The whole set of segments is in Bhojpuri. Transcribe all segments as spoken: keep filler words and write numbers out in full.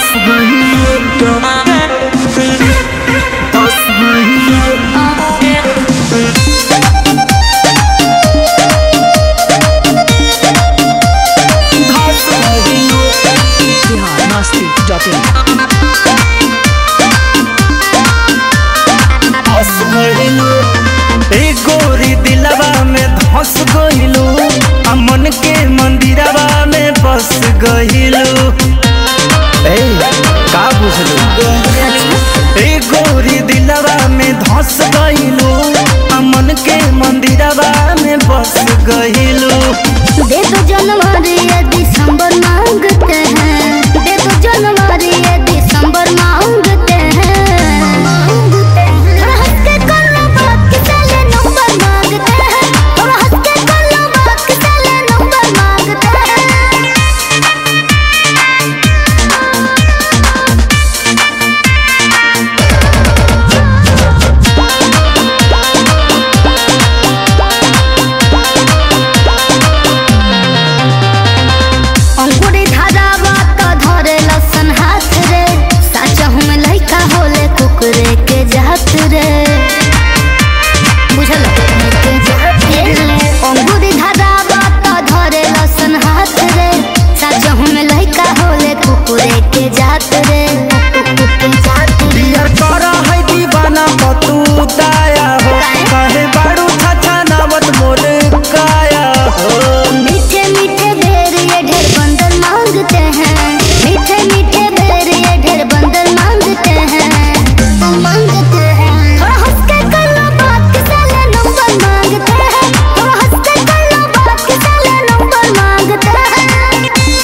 गोरी दिलवा में धस गइलू, मन के मंदिरवा में बस गइलू। ए का बुझलू? ए गोरी दिलवा में धस गइलू, मन के मंदिरवा में बस गइलू। दे दो जनवरी दिसंबर मांगते हैं, दे दो जनवरी दिसंबर मांगते हैं। कुकरे के जात रे बुझल अंगूरी धारा बात धरे लसन हाथ रे, साजहु में लइका होले कुकरे के जात रे। डियर करा है दीवाना पतू दाया हो, कहे बाड़ू छछा नावत मोरे काया हो। मीठे मीठे बेर ये ढेर बंदर मांगते हैं, मीठे मीठे बेर ये ढेर बंदर मांगते हैं। मांगते हैं थोड़ा हंस के कर लो बात, साले नंबर मांगते हैं। थोड़ा हंस के कर लो बात, साले नंबर मांगते हैं।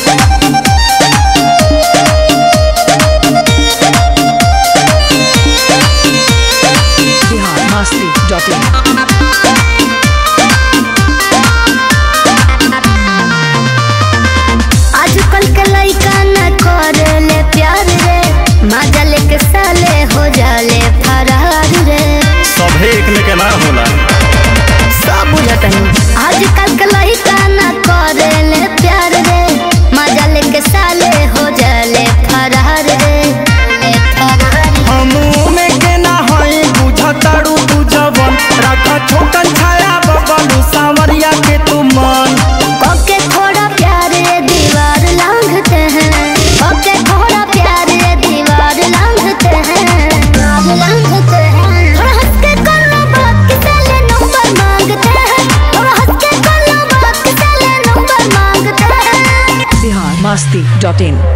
बिहार मस्ती डॉट इन। आजकल के लइका न करेले प्यार रे, मजा लेके साले हो जाले फरार रे। सब एक लेके ना होला, सब बुझतन आजकल के लइका न करेले प्यार रे, मजा लेके साले हो जाले फरार रे। हमू में के ना होई बुझताड़ू तू जवन, राखा छोटन छाया बबलू सांवरिया के तू मन। ओके थोड़ा प्यार ये दीवार लांघते हैं, ओके थोड़ा प्यार ये दीवार लांघते हैं, लांघते हैं। थोड़ा हंस के कर लो बात, साले नंबर मांगते हैं। थोड़ा हंस के कर लो बात, साले नंबर मांगते हैं। बिहार मस्ती डॉट इन।